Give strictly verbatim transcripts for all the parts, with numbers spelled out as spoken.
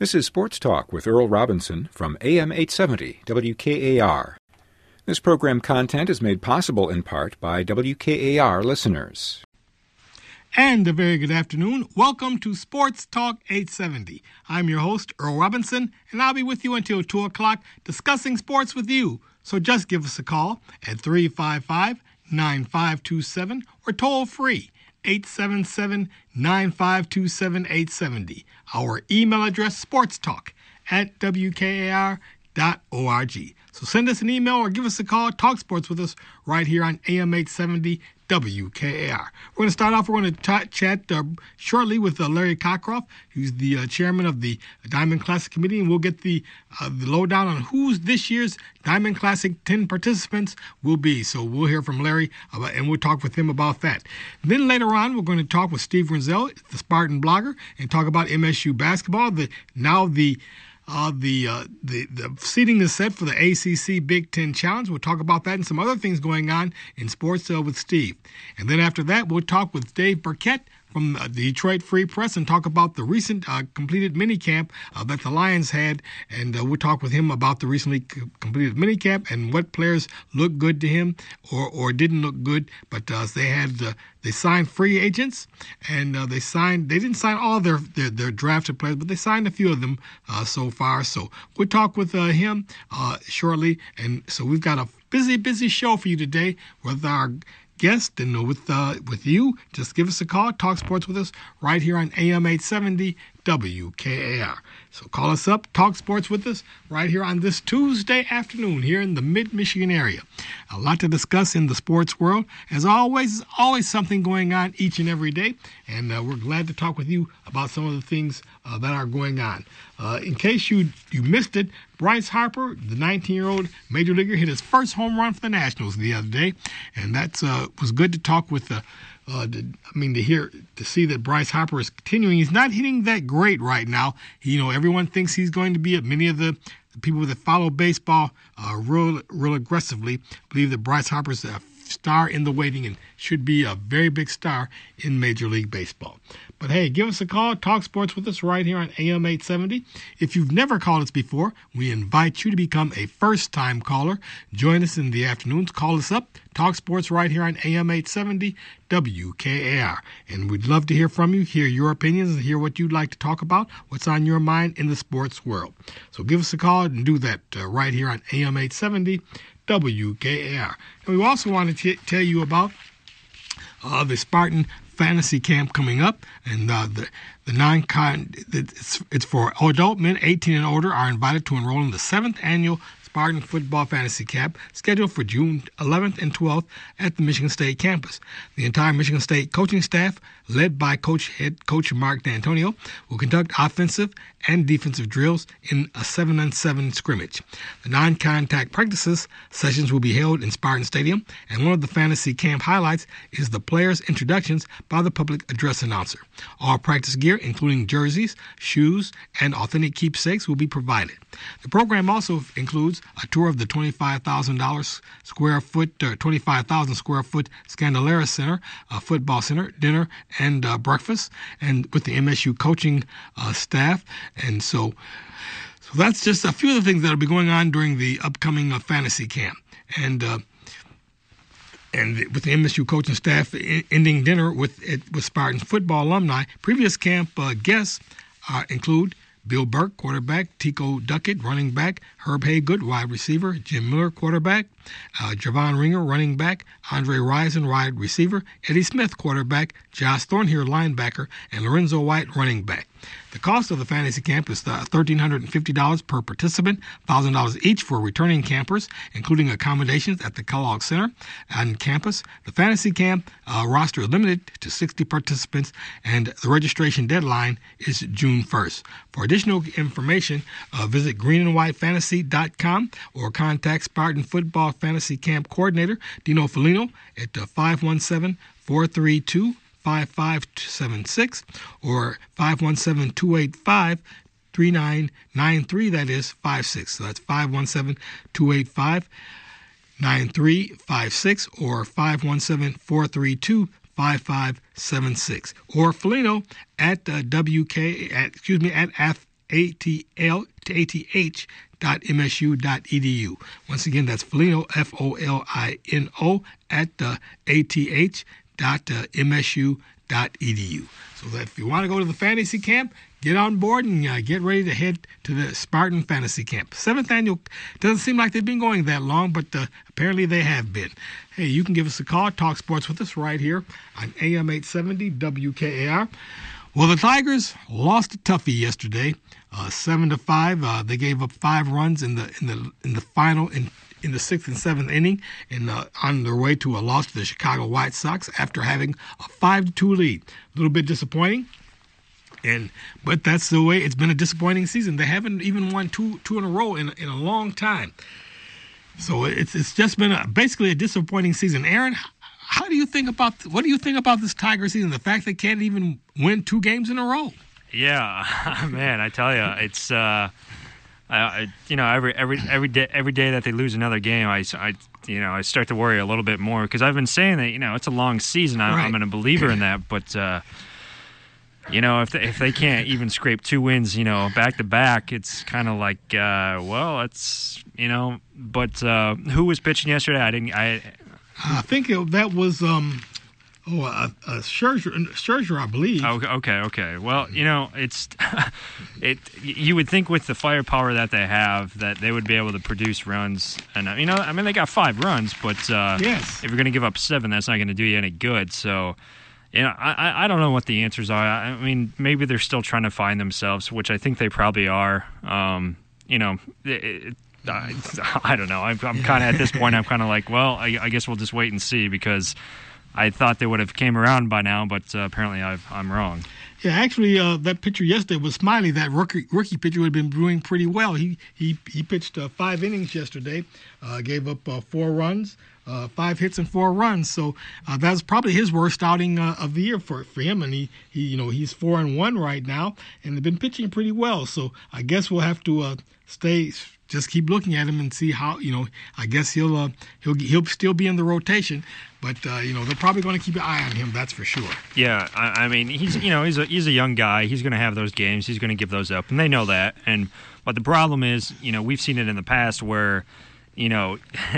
This is Sports Talk with Earl Robinson from A M eight seventy W K A R. This program content is made possible in part by W K A R listeners. And a very good afternoon. Welcome to Sports Talk eight seventy. I'm your host, Earl Robinson, and I'll be with you until two o'clock discussing sports with you. So just give us a call at three five five, nine five two seven or toll free eight seven seven, nine five two seven, eight seven zero. Our email address, sportstalk at w k a r dot org. So send us an email or give us a call. Talk sports with us right here on A M eight seventy W K A R. We're going to start off, we're going to t- chat uh, shortly with uh, Larry Cockcroft, who's the uh, chairman of the Diamond Classic Committee, and we'll get the, uh, the lowdown on who's this year's Diamond Classic ten participants will be. So we'll hear from Larry, about, and we'll talk with him about that. Then later on, we're going to talk with Steve Renzel, the Spartan blogger, and talk about M S U basketball. The now the Uh, the, uh, the the seating is set for the A C C Big Ten Challenge. We'll talk about that and some other things going on in sports uh, with Steve. And then after that, we'll talk with Dave Burkett from uh, the Detroit Free Press and talk about the recent uh, completed minicamp uh, that the Lions had. And uh, we'll talk with him about the recently c- completed minicamp and what players looked good to him or, or didn't look good. But uh, they had uh, they signed free agents, and uh, they signed. They didn't sign all their, their their drafted players, but they signed a few of them uh, so far. So we'll talk with uh, him uh, shortly. And so we've got a busy, busy show for you today with our guest and with uh, with you. Just give us a call. Talk sports with us right here on A M eight seventy W K A R. So call us up, talk sports with us right here on this Tuesday afternoon here in the mid-Michigan area. A lot to discuss in the sports world. As always, there's always something going on each and every day, and uh, we're glad to talk with you about some of the things uh, that are going on. Uh, in case you, you missed it, Bryce Harper, the nineteen-year-old major leaguer, hit his first home run for the Nationals the other day, and that uh, was good to talk with the Uh, to, I mean, to hear, to see that Bryce Harper is continuing. He's not hitting that great right now. He, you know, everyone thinks he's going to be it. Many of the, the people that follow baseball uh, real, real aggressively believe that Bryce Harper's a star in the waiting and should be a very big star in Major League Baseball. But hey, give us a call. Talk sports with us right here on A M eight seventy. If you've never called us before, we invite you to become a first-time caller. Join us in the afternoons. Call us up. Talk sports right here on A M eight seventy W K A R. And we'd love to hear from you, hear your opinions, and hear what you'd like to talk about, what's on your mind in the sports world. So give us a call and do that uh, right here on A M eight seventy W K A R. And we also want to t- tell you about uh, the Spartan Fantasy Camp coming up, and uh, the the non-con it's, it's for adult men eighteen and older are invited to enroll in the seventh annual Spartan Football Fantasy Camp, scheduled for June eleventh and twelfth at the Michigan State campus. The entire Michigan State coaching staff, led by Coach Head Coach Mark D'Antonio, will conduct offensive and defensive drills in a seven on seven scrimmage. The non-contact practices sessions will be held in Spartan Stadium, and one of the fantasy camp highlights is the players' introductions by the public address announcer. All practice gear, including jerseys, shoes, and authentic keepsakes, will be provided. The program also includes a tour of the twenty-five thousand dollars square foot, uh, twenty-five thousand square foot Scandalera Center, uh, football center, dinner, and uh, breakfast, and with the M S U coaching uh, staff. And so, so that's just a few of the things that will be going on during the upcoming uh, fantasy camp. And uh, and with the M S U coaching staff ending dinner with with Spartan football alumni. Previous camp uh, guests uh, include Bill Burke, quarterback; Tico Duckett, running back; Herb Haygood, wide receiver; Jim Miller, quarterback; uh, Javon Ringer, running back; Andre Rison, wide receiver; Eddie Smith, quarterback; Josh Thornhill, linebacker; and Lorenzo White, running back. The cost of the fantasy camp is one thousand three hundred fifty dollars per participant, one thousand dollars each for returning campers, including accommodations at the Kellogg Center on campus. The fantasy camp uh, roster is limited to sixty participants, and the registration deadline is June first. For additional information, uh, visit green and white fantasy dot com or contact Spartan Football Fantasy Camp Coordinator Dino Felino at uh, five one seven, four three two, five five seven six or five one seven, two eight five, three nine nine three, that is five six. So that's five one seven, two eight five, nine three five six or five one seven, four three two, five five seven six, or Felino at uh, W K at excuse me at A T L to A T H dot M S U dot E D U. Once again, that's Folino, F O L I N O, at uh, A T H dot M S U dot E D U. So that if you want to go to the fantasy camp, get on board and uh, get ready to head to the Spartan Fantasy Camp. Seventh annual, doesn't seem like they've been going that long, but uh, apparently they have been. Hey, you can give us a call, talk sports with us right here on A M eight seventy W K A R. Well, the Tigers lost a toughie yesterday, uh, seven to five. Uh, they gave up five runs in the in the in the final in in the sixth and seventh inning, and uh, on their way to a loss to the Chicago White Sox after having a five to two lead. A little bit disappointing. And but that's the way it's been a disappointing season. They haven't even won two two in a row in in a long time. So it's it's just been a, basically a disappointing season. Aaron, how do you think about what do you think about this Tiger season? The fact they can't even win two games in a row. Yeah, man, I tell you, it's uh, I, you know every every every day every day that they lose another game, I, I you know I start to worry a little bit more because I've been saying that you know it's a long season. I, right. I'm a believer in that, but. Uh, You know, if they, if they can't even scrape two wins, you know, back to back, it's kind of like, uh, well, it's, you know, but uh, who was pitching yesterday? I didn't, I. I think it, that was, um, oh, a, a Scherzer, Scherzer, I believe. Okay, okay, okay. Well, you know, it's, it. You would think with the firepower that they have that they would be able to produce runs, and you know, I mean, they got five runs, but uh, yes. if you're going to give up seven, that's not going to do you any good. So. You know, I, I don't know what the answers are. I mean, maybe they're still trying to find themselves, which I think they probably are. Um, you know, it, it, I, I don't know. I'm, I'm kind of at this point, I'm kind of like, well, I, I guess we'll just wait and see because I thought they would have came around by now, but uh, apparently I've, I'm wrong. Yeah, actually, uh, that pitcher yesterday was Smiley. That rookie, rookie pitcher who had been doing pretty well. He he he pitched uh, five innings yesterday, uh, gave up uh, four runs, uh, five hits and four runs. So uh, that's probably his worst outing uh, of the year for, for him. And he, he you know he's four and one right now, and they've been pitching pretty well. So I guess we'll have to uh, stay. Just keep looking at him and see how, you know, I guess he'll uh, he'll he'll still be in the rotation, but uh, you know they're probably going to keep an eye on him. That's for sure. Yeah, I, I mean he's you know he's a he's a young guy. He's going to have those games. He's going to give those up, and they know that. And but the problem is, you know, we've seen it in the past where, you know,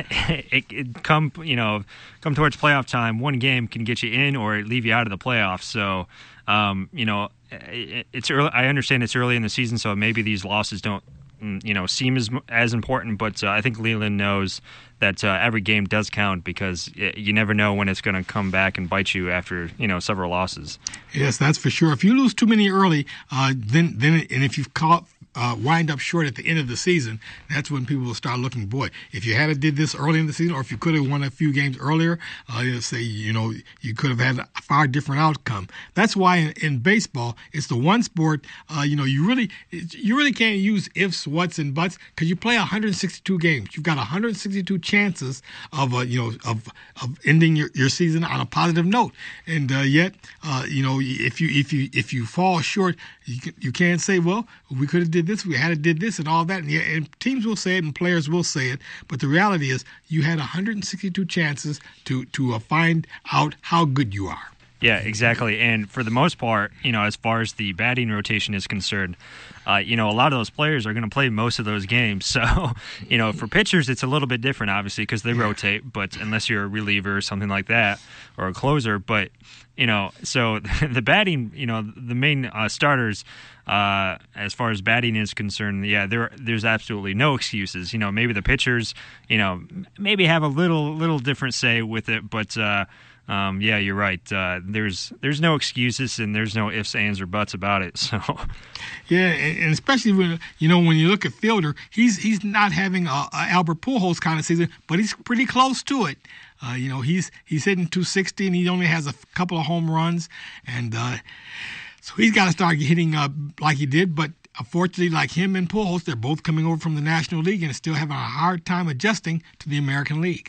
it, it come you know come towards playoff time, one game can get you in or leave you out of the playoffs. So, um, you know, it, it's early. I understand it's early in the season, so maybe these losses don't. You know, seem as as important, but uh, I think Leland knows that uh, every game does count because it, you never know when it's going to come back and bite you after you know several losses. Yes, that's for sure. If you lose too many early, uh, then then and if you've caught uh, wind up short at the end of the season, that's when people will start looking. Boy, if you had did this early in the season, or if you could have won a few games earlier, uh, you know, say you know you could have had a far different outcome. That's why in, in baseball, it's the one sport uh, you know you really you really can't use ifs, whats, and buts because you play one hundred sixty-two games. You've got one hundred sixty-two chances of uh, you know of of ending your, your season on a positive note, and uh, yet uh, you know if you if you if you fall short, you can, you can't say, well, we could have did this, we had to did this, and all that. And, yeah, and teams will say it, and players will say it, but the reality is, you had one hundred sixty-two chances to to uh, find out how good you are. Yeah, exactly. And for the most part, you know, as far as the batting rotation is concerned, uh, you know, a lot of those players are going to play most of those games. So, you know, for pitchers, it's a little bit different, obviously, because they yeah. rotate. But unless you're a reliever or something like that, or a closer, but you know, so the batting, you know, the main uh, starters, uh, as far as batting is concerned, yeah, there there's absolutely no excuses. You know, maybe the pitchers, you know, maybe have a little little different say with it, but. Uh, Um, yeah, you're right. Uh, there's there's no excuses and there's no ifs, ands, or buts about it. So, yeah, and, and especially when you know when you look at Fielder, he's he's not having a, a Albert Pujols kind of season, but he's pretty close to it. Uh, you know, he's he's hitting two sixty and he only has a couple of home runs, and uh, so he's got to start hitting uh, like he did. But unfortunately, like him and Pujols, they're both coming over from the National League and still having a hard time adjusting to the American League.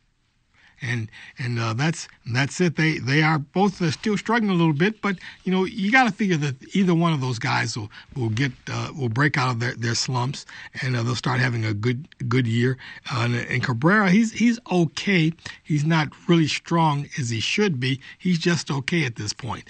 And and uh, that's that's it. They they are both uh, still struggling a little bit, but you know you got to figure that either one of those guys will will get uh, will break out of their, their slumps and uh, they'll start having a good good year. Uh, and, and Cabrera, he's he's okay. He's not really strong as he should be. He's just okay at this point.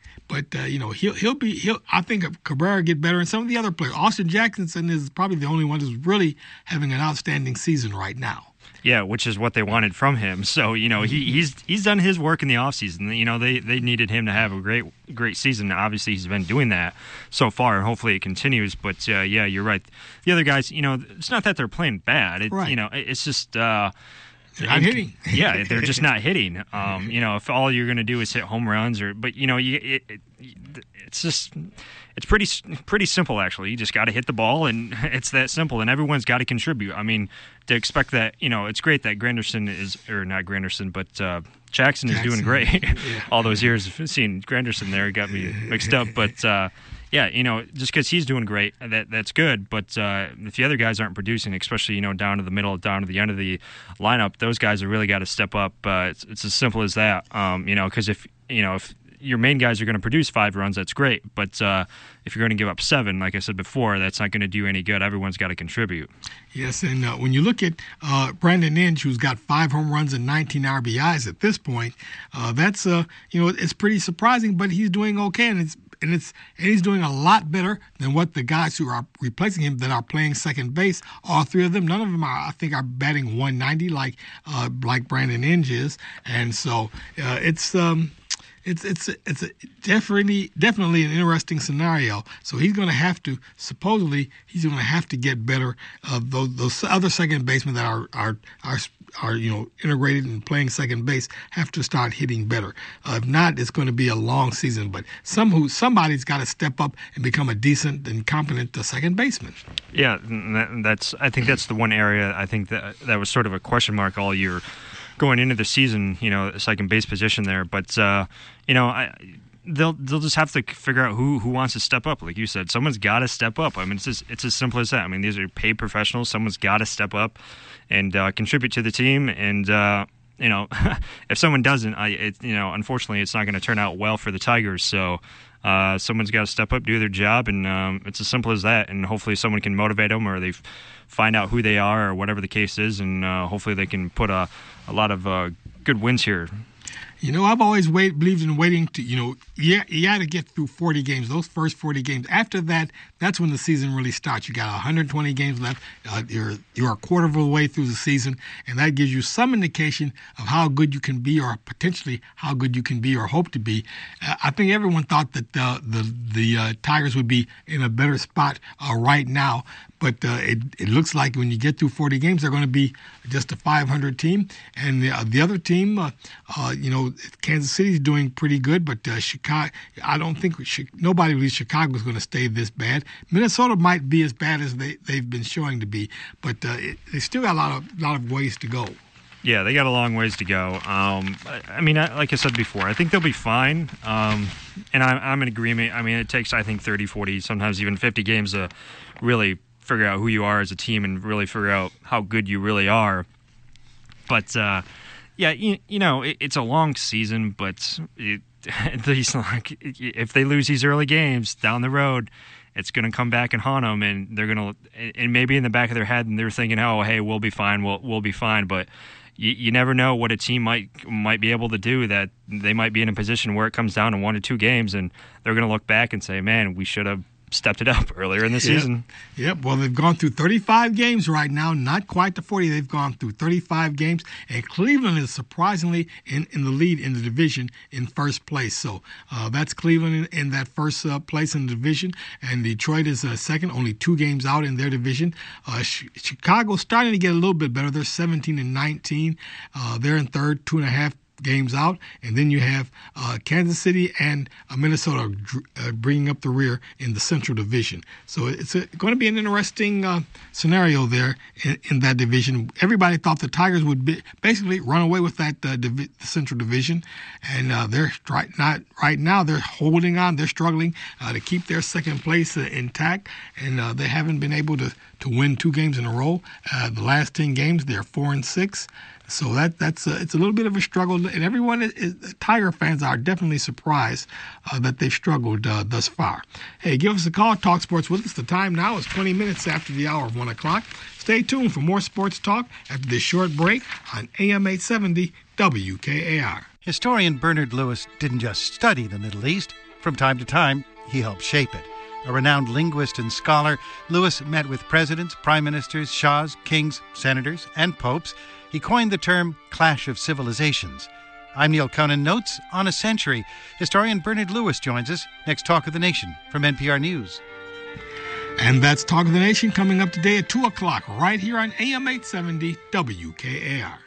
But uh, you know he'll he'll be he'll. I think Cabrera get better, and some of the other players. Austin Jackson is probably the only one who's really having an outstanding season right now. Yeah, which is what they wanted from him. So, you know, he, he's he's done his work in the offseason. You know, they, they needed him to have a great great season. Obviously, he's been doing that so far, and hopefully it continues. But, uh, yeah, you're right. The other guys, you know, it's not that they're playing bad. It, right. You know, it's just uh, – They're not hitting. Yeah, they're just not hitting. Um, you know, if all you're going to do is hit home runs or – but, you know, you, it, it, it's just – it's pretty pretty simple, actually. You just got to hit the ball, and it's that simple. And everyone's got to contribute. I mean, to expect that, you know, it's great that Granderson is, or not Granderson, but uh, Jackson, Jackson is doing great. Yeah. All those years of seeing Granderson there got me mixed up. But, uh, yeah, you know, just because he's doing great, that that's good. But uh, if the other guys aren't producing, especially, you know, down to the middle, down to the end of the lineup, those guys have really got to step up. Uh, it's, it's as simple as that, um, you know, because if, you know, if your main guys are going to produce five runs, that's great. But uh, if you're going to give up seven, like I said before, that's not going to do any good. Everyone's got to contribute. Yes, and uh, when you look at uh, Brandon Inge, who's got five home runs and nineteen R B Is at this point, uh, that's uh, you know it's pretty surprising. But he's doing okay, and it's and it's and he's doing a lot better than what the guys who are replacing him that are playing second base. All three of them, none of them are, I think, are batting one ninety like uh, like Brandon Inge is, and so uh, it's. Um, It's it's it's a definitely definitely an interesting scenario. So he's going to have to supposedly he's going to have to get better. Uh, those those other second basemen that are are are are you know integrated and playing second base have to start hitting better. Uh, if not, it's going to be a long season. But some who somebody's got to step up and become a decent and competent uh, second baseman. Yeah, that's I think that's the one area I think that that was sort of a question mark all year. Going into the season, you know, second base position there, but uh, you know, I, they'll they'll just have to figure out who who wants to step up. Like you said, someone's got to step up. I mean, it's just, it's as simple as that. I mean, these are paid professionals. Someone's got to step up and uh, contribute to the team. And uh, you know, if someone doesn't, I it, you know, unfortunately, it's not going to turn out well for the Tigers. So. Uh, someone's got to step up, do their job, and um, it's as simple as that. And hopefully someone can motivate them, or they f- find out who they are, or whatever the case is, and uh, hopefully they can put a, a lot of uh, good wins here. You know, I've always wait, believed in waiting to, you know, you, you got to get through forty games, those first forty games. After that, that's when the season really starts. You got one hundred twenty games left. Uh, you're you're a quarter of the way through the season, and that gives you some indication of how good you can be, or potentially how good you can be, or hope to be. Uh, I think everyone thought that uh, the the uh, Tigers would be in a better spot uh, right now. But uh, it, it looks like when you get through forty games, they're going to be just a five hundred team. And the, uh, the other team, uh, uh, you know, Kansas City is doing pretty good. But uh, Chicago, I don't think nobody believes Chicago is going to stay this bad. Minnesota might be as bad as they, they've been showing to be. But uh, it, they still got a lot of, lot of ways to go. Yeah, they got a long ways to go. Um, I, I mean, I, like I said before, I think they'll be fine. Um, and I, I'm in agreement. I mean, it takes, I think, thirty, forty, sometimes even fifty games to really figure out who you are as a team and really figure out how good you really are. But, uh, yeah, you, you know, it, it's a long season, but it, at least like, if they lose these early games down the road, it's going to come back and haunt them, and they're going to, and maybe in the back of their head, and they're thinking, oh, hey, we'll be fine, we'll, we'll be fine. But you, you never know what a team might might be able to do, that they might be in a position where it comes down to one or two games, and they're going to look back and say, man, we should have stepped it up earlier in the season. Yep. yep. Well, they've gone through thirty-five games right now, not quite to forty. They've gone through thirty-five games, and Cleveland is surprisingly in, in the lead in the division in first place. So uh, that's Cleveland in, in that first uh, place in the division, and Detroit is uh, second, only two games out in their division. Uh, Ch- Chicago's starting to get a little bit better. They're seventeen and nineteen. Uh, they're in third, two and a half games out, and then you have uh, Kansas City and uh, Minnesota uh, bringing up the rear in the Central Division. So it's a, going to be an interesting uh, scenario there in, in that division. Everybody thought the Tigers would be, basically run away with that uh, divi- the Central Division, and uh, they're right not right now. They're holding on. They're struggling uh, to keep their second place uh, intact, and uh, they haven't been able to to win two games in a row. Uh, the last ten games, they're four and six. So that that's a, it's a little bit of a struggle, and everyone is, is Tiger fans are definitely surprised uh, that they've struggled uh, thus far. Hey, give us a call. Talk sports with us. The time now is twenty minutes after the hour of one o'clock. Stay tuned for more sports talk after this short break on A M eight seventy W K A R. Historian Bernard Lewis didn't just study the Middle East. From time to time, he helped shape it. A renowned linguist and scholar, Lewis met with presidents, prime ministers, shahs, kings, senators, and popes. He coined the term clash of civilizations. I'm Neil Conan. Notes on a century. Historian Bernard Lewis joins us. Next Talk of the Nation from N P R News. And that's Talk of the Nation coming up today at two o'clock right here on A M eight seventy W K A R.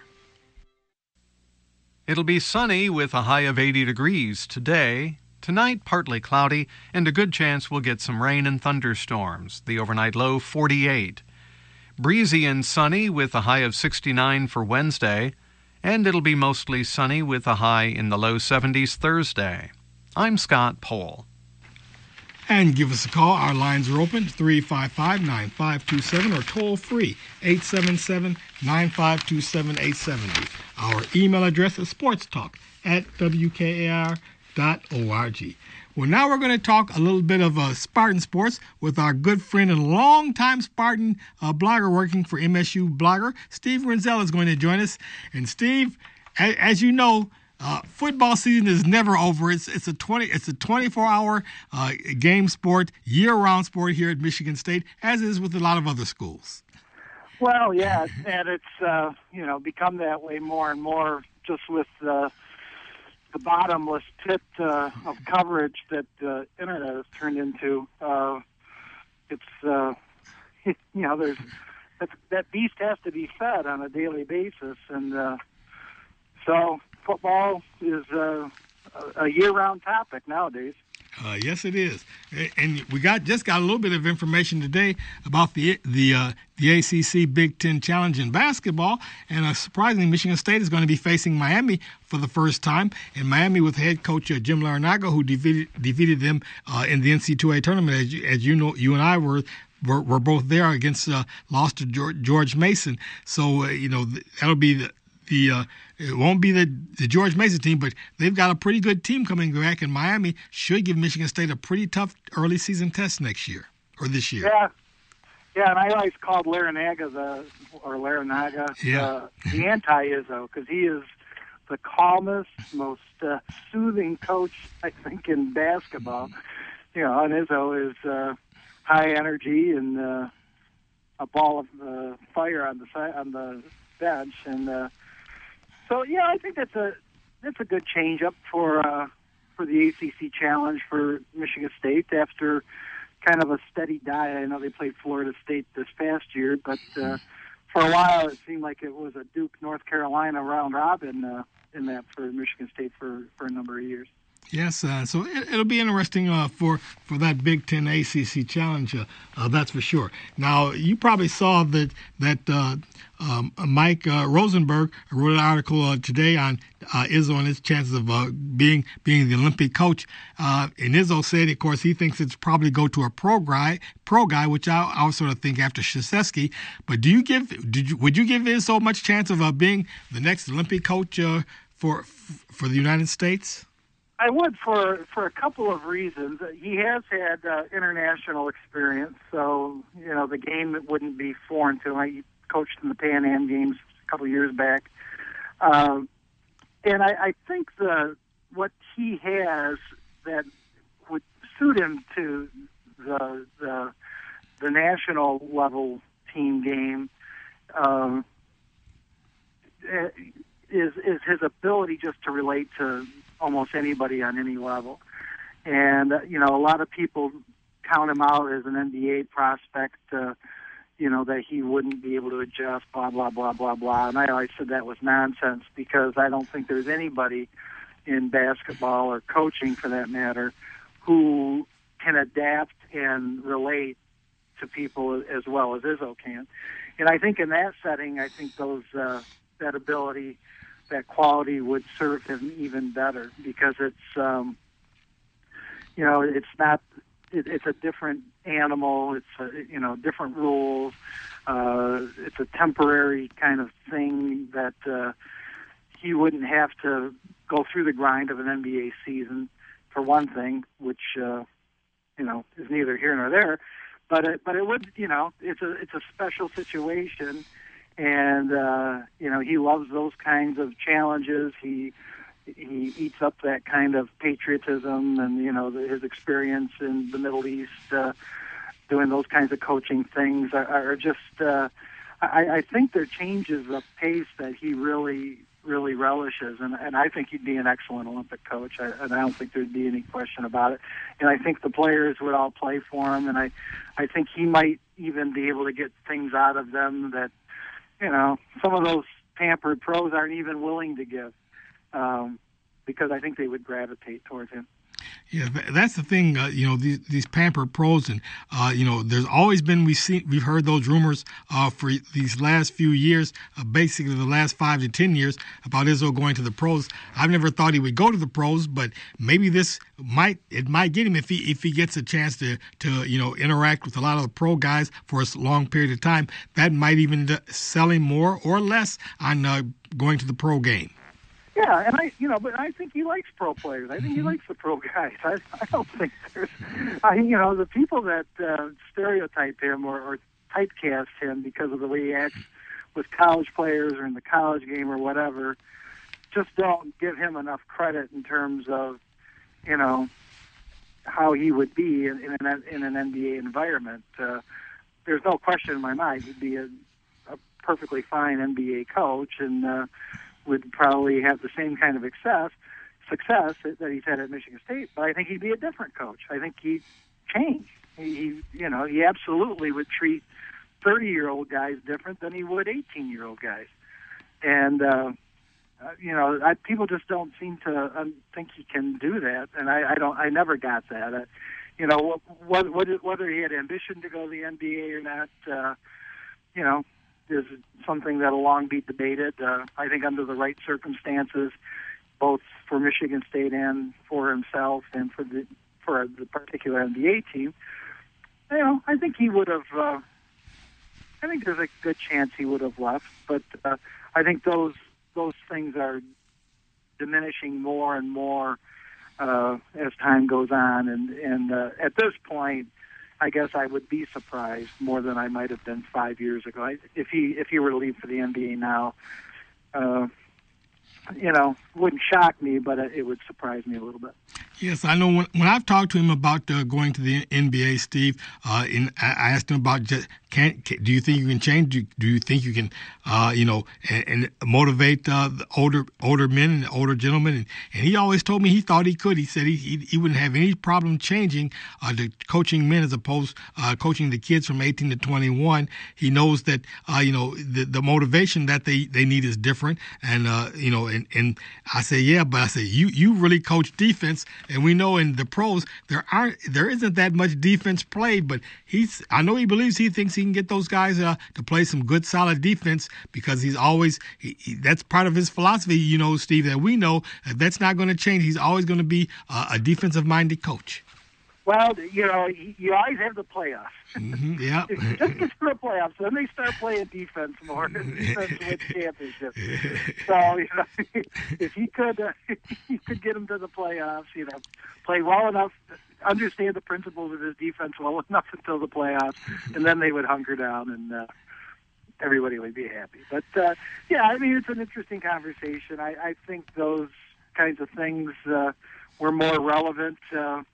It'll be sunny with a high of eighty degrees today. Tonight, partly cloudy, and a good chance we'll get some rain and thunderstorms. The overnight low, forty-eight. Breezy and sunny with a high of sixty-nine for Wednesday. And it'll be mostly sunny with a high in the low seventies Thursday. I'm Scott Pohl. And give us a call. Our lines are open, three five five, nine five two seven, or toll free, eight seven seven, nine five two seven, eight seven zero. Our email address is sportstalk at w k a r dot org. Well, now we're going to talk a little bit of uh, Spartan sports with our good friend and longtime Spartan uh, blogger working for M S U Blogger. Steve Renzel is going to join us. And Steve, a- as you know, uh, football season is never over. It's it's a twenty it's a twenty-four hour uh, game sport, year-round sport here at Michigan State, as is with a lot of other schools. Well, yeah, and it's uh, you know become that way more and more just with uh, the bottomless pit uh, of coverage that the uh, internet has turned into. Uh, it's uh, you know there's that, that beast has to be fed on a daily basis, and uh, so football is uh, a year-round topic nowadays. Uh, yes, it is, and we got just got a little bit of information today about the the uh, the A C C Big Ten Challenge in basketball, and uh, surprisingly, Michigan State is going to be facing Miami for the first time, and Miami with head coach uh, Jim Larranaga, who defeated defeated them uh, in the N C double A tournament, as you, as you know, you and I were. We're, we're both there against uh, lost to George, George Mason, so uh, you know that'll be the. The uh, it won't be the, the George Mason team, but they've got a pretty good team coming back, and Miami should give Michigan State a pretty tough early season test next year or this year. Yeah, yeah, and I always called Larranaga the or Larranaga yeah. uh, the anti-Izzo because he is the calmest, most uh, soothing coach I think in basketball. You know, and Izzo is uh, high energy and uh, a ball of uh, fire on the side on the bench, and. Uh, So yeah, I think that's a that's a good change up for uh, for the A C C Challenge for Michigan State after kind of a steady diet. I know they played Florida State this past year, but uh, for a while it seemed like it was a Duke North Carolina round robin uh, in that for Michigan State for, for a number of years. Yes, uh, so it, it'll be interesting uh, for for that Big Ten A C C Challenge. Uh, uh, that's for sure. Now, you probably saw that that uh, um, Mike uh, Rosenberg wrote an article uh, today on uh, Izzo and his chances of uh, being being the Olympic coach. Uh, and Izzo said, of course, he thinks it's probably go to a pro guy, pro guy, which I, I would sort of think after Krzyzewski. But do you give did you would you give Izzo much chance of uh, being the next Olympic coach uh, for for the United States? I would for for a couple of reasons. He has had uh, international experience, so you know the game wouldn't be foreign to him. He coached in the Pan Am Games a couple of years back, um, and I, I think the what he has that would suit him to the the, the national level team game um, is is his ability just to relate to almost anybody on any level. And, uh, you know, a lot of people count him out as an N B A prospect, uh, you know, that he wouldn't be able to adjust, blah, blah, blah, blah, blah. And I always said that was nonsense because I don't think there's anybody in basketball or coaching, for that matter, who can adapt and relate to people as well as Izzo can. And I think in that setting, I think those uh, that ability that quality would serve him even better because it's, um, you know, it's not, it, it's a different animal. It's, a, you know, different rules. Uh, it's a temporary kind of thing that uh, he wouldn't have to go through the grind of an N B A season, for one thing, which, uh, you know, is neither here nor there. But it, but it would, you know, it's a it's a special situation. And, uh, you know, he loves those kinds of challenges. He, he eats up that kind of patriotism and, you know, the, his experience in the Middle East, uh, doing those kinds of coaching things are, are just, uh, I, I think they're changes of pace that he really, really relishes. And, and I think he'd be an excellent Olympic coach. I, and I don't think there'd be any question about it. And I think the players would all play for him. And I, I think he might even be able to get things out of them that, you know, some of those pampered pros aren't even willing to give. Um, because I think they would gravitate towards him. Yeah, that's the thing. Uh, you know, these these pampered pros, and uh, you know, there's always been we see we've heard those rumors uh, for these last few years, uh, basically the last five to ten years about Izzo going to the pros. I've never thought he would go to the pros, but maybe this might it might get him if he if he gets a chance to to you know interact with a lot of the pro guys for a long period of time. That might even sell him more or less on uh, going to the pro game. Yeah, and I, you know, but I think he likes pro players. I think he likes the pro guys. I, I don't think there's, I, you know, the people that uh, stereotype him or, or typecast him because of the way he acts with college players or in the college game or whatever, just don't give him enough credit in terms of, you know, how he would be in, in an in an N B A environment. Uh, there's no question in my mind he'd be a, a perfectly fine N B A coach and. Uh, would probably have the same kind of success, success that he's had at Michigan State, but I think he'd be a different coach. I think he'd change. He, he you know, he absolutely would treat thirty-year-old guys different than he would eighteen-year-old guys. And, uh, uh, you know, I, people just don't seem to um, think he can do that, and I, I don't. I never got that. Uh, you know, what, what, whether he had ambition to go to the N B A or not, uh, you know, is something that'll long be debated. Uh, I think under the right circumstances, both for Michigan State and for himself and for the for the particular N B A team, you know, I think he would have. Uh, I think there's a good chance he would have left, but uh, I think those those things are diminishing more and more uh, as time goes on, and and uh, at this point. I guess I would be surprised more than I might have been five years ago. I, if he if he were to leave for the N B A now, uh, you know, wouldn't shock me, but it would surprise me a little bit. Yes, I know when, when I've talked to him about uh, going to the N B A, Steve, uh, in, I asked him about just, can, can, do you think you can change? Do, do you think you can, uh, you know, and, and motivate uh, the older older men and older gentlemen? And, and he always told me he thought he could. He said he he, he wouldn't have any problem changing uh, the coaching men as opposed uh, coaching the kids from eighteen to twenty-one. He knows that, uh, you know, the, the motivation that they, they need is different. And, uh, you know, and, and I say, yeah, but I say, you, you really coach defense. And we know in the pros there aren't there isn't that much defense played, but he's I know he believes he thinks he can get those guys uh, to play some good solid defense because he's always he, he, that's part of his philosophy, you know, Steve, that we know that that's not going to change. He's always going to be uh, a defensive minded coach. Well, you know, you always have the playoffs. Mm-hmm, yeah. Just get to the playoffs, then they start playing defense more. Defense wins championships. So, you know, if he could, uh, he could get them to the playoffs. You know, play well enough, understand the principles of his defense well enough until the playoffs, and then they would hunker down and uh, everybody would be happy. But uh, yeah, I mean, it's an interesting conversation. I, I think those kinds of things uh, were more relevant. Uh,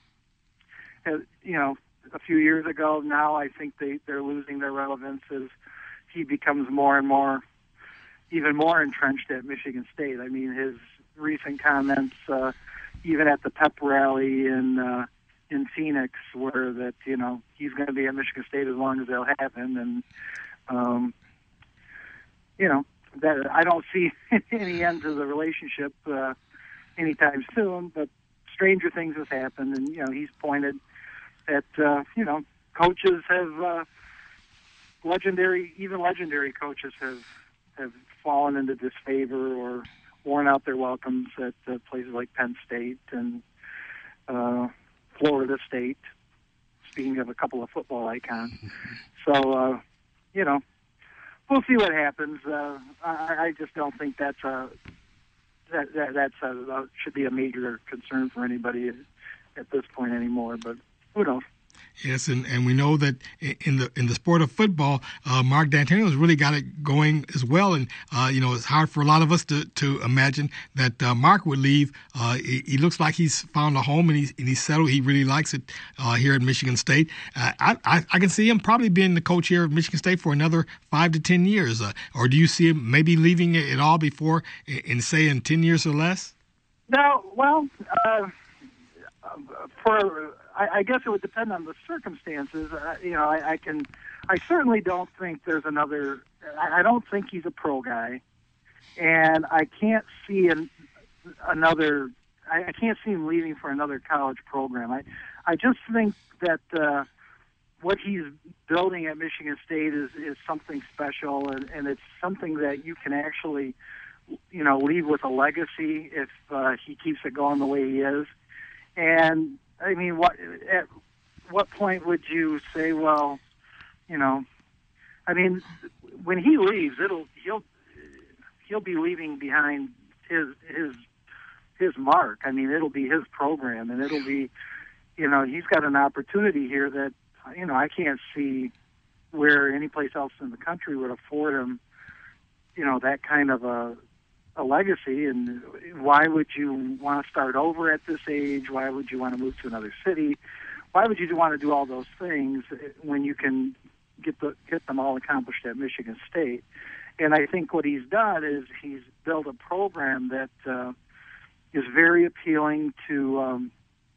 you know, a few years ago. Now I think they, they're losing their relevance as he becomes more and more, even more entrenched at Michigan State. I mean, his recent comments, uh, even at the pep rally in uh, in Phoenix, were that, you know, he's going to be at Michigan State as long as they'll have him. And, um, you know, that I don't see any end to the relationship uh, anytime soon, but stranger things have happened. And, you know, he's pointed that, uh, you know, coaches have, uh, legendary, even legendary coaches have, have fallen into disfavor or worn out their welcomes at uh, places like Penn State and uh, Florida State, speaking of a couple of football icons. So, uh, you know, we'll see what happens. Uh, I, I just don't think that's a, that, that that's a, that should be a major concern for anybody at, at this point anymore, but who knows? Yes, and, and we know that in the in the sport of football, uh, Mark Dantonio's really got it going as well. And, uh, you know, it's hard for a lot of us to, to imagine that uh, Mark would leave. Uh, he, he looks like he's found a home and he's, and he's settled. He really likes it uh, here at Michigan State. Uh, I, I, I can see him probably being the coach here at Michigan State for another five to ten years. Uh, or do you see him maybe leaving it all before, in, say, in ten years or less? No, well, uh, for... I guess it would depend on the circumstances. Uh, you know, I, I can, I certainly don't think there's another. I, I don't think he's a pro guy, and I can't see an, another. I, I can't see him leaving for another college program. I, I just think that uh, what he's building at Michigan State is is something special, and, and it's something that you can actually, you know, leave with a legacy if uh, he keeps it going the way he is, and. I mean, what at what point would you say, well, you know, I mean, when he leaves, it'll he'll he'll be leaving behind his his his mark. I mean, it'll be his program, and it'll be, you know, he's got an opportunity here that, you know, I can't see where any place else in the country would afford him, you know, that kind of a. a legacy. And why would you want to start over at this age? Why would you want to move to another city? Why would you want to do all those things when you can get the get them all accomplished at Michigan State? And I think what he's done is he's built a program that uh, is very appealing to um,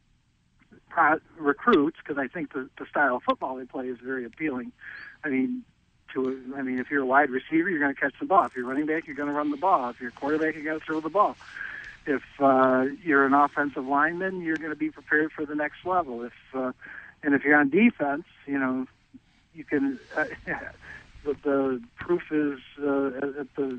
pro- recruits, because I think the, the style of football they play is very appealing. I mean, To, I mean, if you're a wide receiver, you're going to catch the ball. If you're running back, you're going to run the ball. If you're a quarterback, you're going to throw the ball. If uh, you're an offensive lineman, you're going to be prepared for the next level. If uh, and if you're on defense, you know, you can. Uh, the, the proof is uh, at the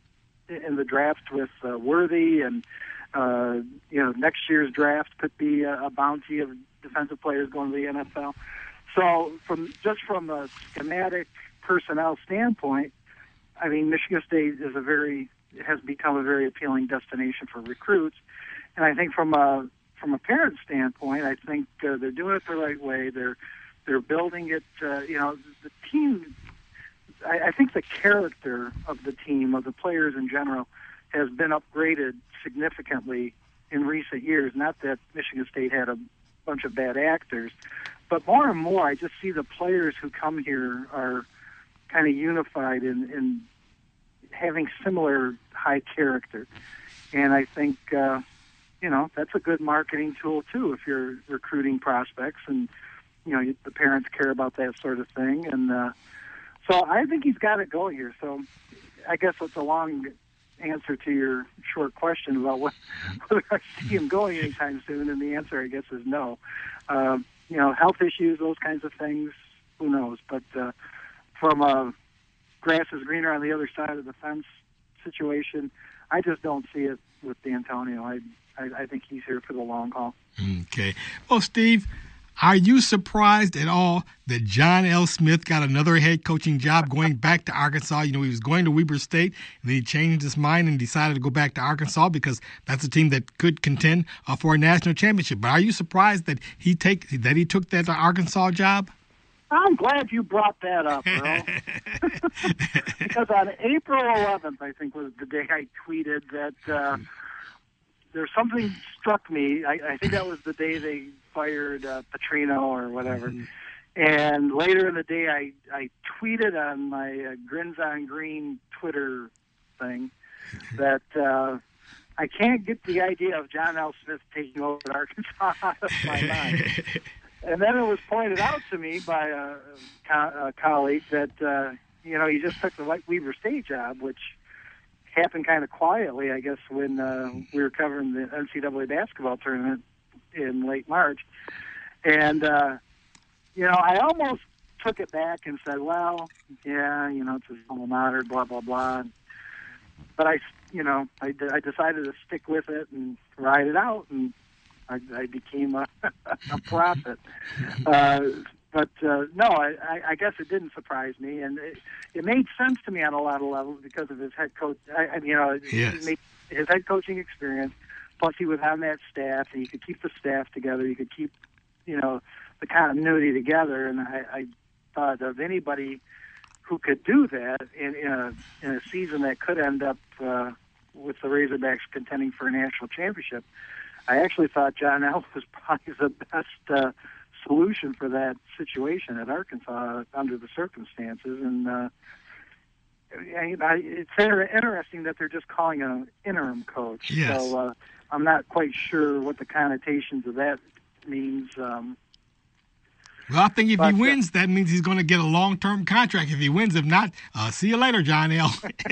in the draft with uh, Worthy, and uh, you know, next year's draft could be a, a bounty of defensive players going to the N F L. So, from just from a schematic personnel standpoint, I mean, Michigan State is a very has become a very appealing destination for recruits, and I think from a from a parent standpoint, I think uh, they're doing it the right way. They're they're building it. Uh, you know, the team. I, I think the character of the team, of the players in general, has been upgraded significantly in recent years. Not that Michigan State had a bunch of bad actors, but more and more, I just see the players who come here are kind of unified in, in having similar high character. And I think, uh, you know, that's a good marketing tool, too, if you're recruiting prospects and, you know, you, the parents care about that sort of thing. And uh, so I think he's got it going here. So I guess it's a long answer to your short question about what, whether I see him going anytime soon, and the answer, I guess, is no. Uh, you know, health issues, those kinds of things, who knows? But uh, from a grass is greener on the other side of the fence situation, I just don't see it with Dantonio. I, I, I think he's here for the long haul. Okay. Well, Steve, are you surprised at all that John L. Smith got another head coaching job going back to Arkansas? You know, he was going to Weber State, and then he changed his mind and decided to go back to Arkansas because that's a team that could contend uh, for a national championship. But are you surprised that he take that he took that Arkansas job? I'm glad you brought that up, Earl. Because on April eleventh, I think was the day I tweeted that uh, there's something struck me. I, I think that was the day they fired uh, Petrino or whatever. Mm-hmm. And later in the day, I, I tweeted on my uh, Grins on Green Twitter thing that uh, I can't get the idea of John L. Smith taking over at Arkansas out of my mind. And then it was pointed out to me by a, co- a colleague that, uh, you know, he just took the Weber State job, which happened kind of quietly, I guess, when uh, we were covering the N C double A basketball tournament in late March. And, uh, you know, I almost took it back and said, well, yeah, you know, it's his alma mater, blah, blah, blah. But I, you know, I, I decided to stick with it and ride it out, and I, I became a, a prophet. Uh, but, uh, no, I, I guess it didn't surprise me, and it, it made sense to me on a lot of levels because of his head coach, I, I, you know, yes. his head coaching experience, plus he was on that staff, and he could keep the staff together, he could keep you know, the continuity together. And I, I thought of anybody who could do that in, in, a, in a season that could end up uh, with the Razorbacks contending for a national championship. I actually thought John L. was probably the best uh, solution for that situation at Arkansas under the circumstances. And uh, I, I, it's inter- interesting that they're just calling him an interim coach. Yes. So uh, I'm not quite sure what the connotations of that means. Um, Well, I think if but, he wins, that means he's going to get a long-term contract. If he wins, if not, uh, see you later, John L.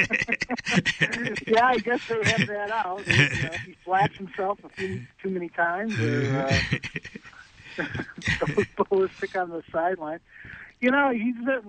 Yeah, I guess they have that out. You know, he slaps himself a few too many times, or uh, goes ballistic on the sideline. You know, he's been,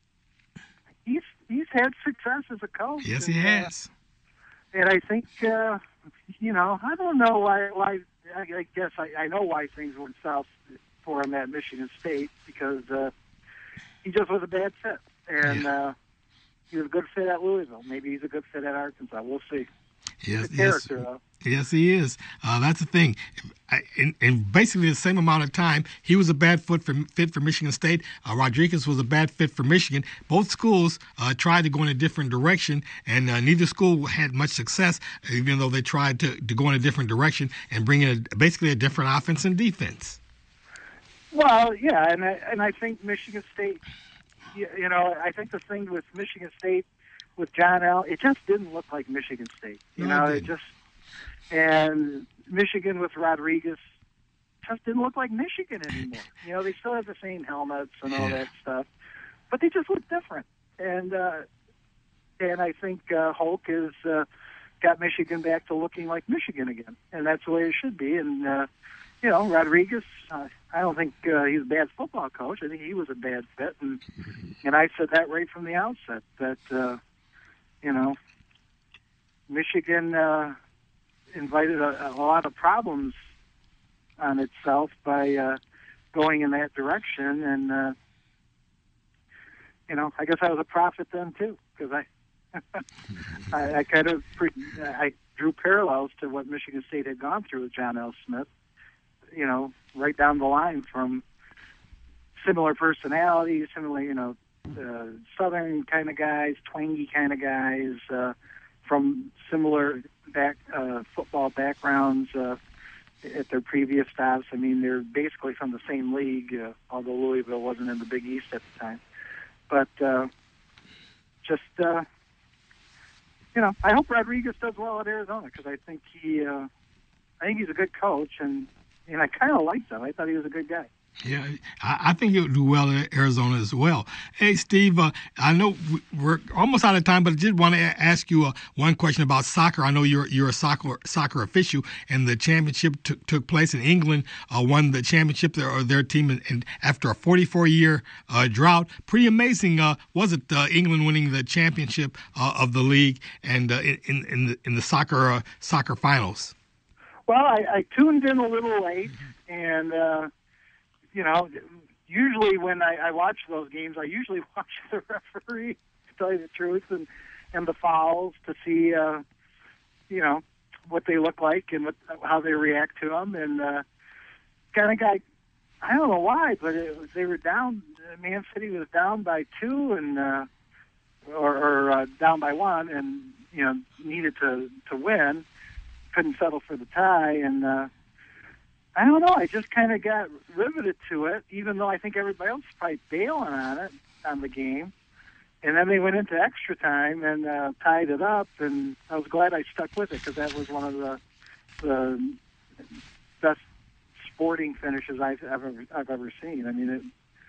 he's he's had success as a coach. Yes, and, he has. Uh, and I think, uh, you know, I don't know why. Why I, I guess I, I know why things went south for him at Michigan State, because uh, he just was a bad fit, and Yeah. uh, he was a good fit at Louisville. Maybe he's a good fit at Arkansas. We'll see. Yes, Good yes, character, though. yes, he is. Uh, that's the thing. I, in, in basically the same amount of time, he was a bad fit for, fit for Michigan State. Uh, Rodriguez was a bad fit for Michigan. Both schools uh, tried to go in a different direction, and uh, neither school had much success, even though they tried to, to go in a different direction and bring in a, basically a different offense and defense. Well, yeah, and I, and I think Michigan State, you, you know, I think the thing with Michigan State with John L., it just didn't look like Michigan State. You No, know, it it just, and Michigan with Rodriguez just didn't look like Michigan anymore. You know, they still have the same helmets and all Yeah. that stuff, but they just look different. And uh, and I think uh, Hulk has uh, got Michigan back to looking like Michigan again, and that's the way it should be. And uh, you know, Rodriguez, uh, I don't think uh, he's a bad football coach. I think he was a bad fit, and and I said that right from the outset that uh, you know, Michigan uh, invited a, a lot of problems on itself by uh, going in that direction, and uh, you know, I guess I was a prophet then too, because I, I I kind of pre- I drew parallels to what Michigan State had gone through with John L. Smith. You know, right down the line from similar personalities, similar, you know, uh, Southern kind of guys, twangy kind of guys, uh, from similar back uh, football backgrounds uh, at their previous stops. I mean, they're basically from the same league, uh, although Louisville wasn't in the Big East at the time. But uh, just, uh, you know, I hope Rodriguez does well at Arizona, because I think he, uh, I think he's a good coach, and and I kind of liked him. I thought he was a good guy. Yeah, I, I think he'll do well in Arizona as well. Hey, Steve, uh, I know we're almost out of time, but I did want to ask you uh, one question about soccer. I know you're you're a soccer soccer official, and the championship took took place in England. Uh, won the championship there, or their team, and, and after a forty-four year uh, drought, pretty amazing. Uh, was it uh, England winning the championship uh, of the league and uh, in in the in the soccer uh, soccer finals? Well, I, I tuned in a little late, and uh, you know, usually when I, I watch those games, I usually watch the referee, to tell you the truth, and and the fouls to see, uh, you know, what they look like and what, how they react to them, and uh, kind of got, I don't know why, but it was, they were down. Man City was down by two, and uh, or, or uh, down by one, and you know, needed to to win. Couldn't settle for the tie, and uh, I don't know. I just kind of got riveted to it, even though I think everybody else was probably bailing on it on the game. And then they went into extra time and uh, tied it up, and I was glad I stuck with it, because that was one of the the best sporting finishes I've ever I've ever seen. I mean, it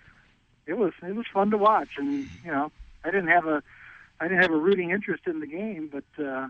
it was it was fun to watch, and you know, I didn't have a I didn't have a rooting interest in the game, but. Uh,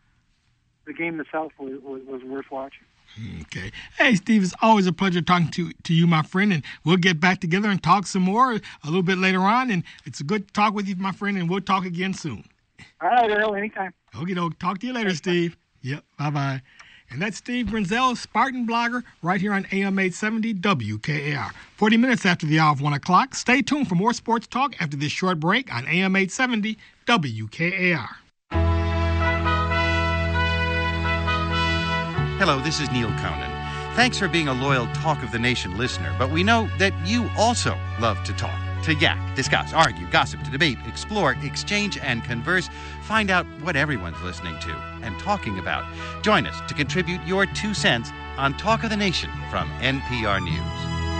The game itself was, was, was worth watching. Okay. Hey, Steve, it's always a pleasure talking to, to you, my friend, and we'll get back together and talk some more a little bit later on, and it's a good talk with you, my friend, and we'll talk again soon. All right, Earl, anytime. Okay, talk to you later, Steve. Yep, bye-bye. And that's Steve Brinzel, Spartan blogger, right here on A M eight seventy W K A R. forty minutes after the hour of one o'clock. Stay tuned for more sports talk after this short break on A M eight seventy W K A R. Hello, this is Neil Conan. Thanks for being a loyal Talk of the Nation listener, but we know that you also love to talk, to yak, discuss, argue, gossip, to debate, explore, exchange, and converse. Find out what everyone's listening to and talking about. Join us to contribute your two cents on Talk of the Nation from N P R News.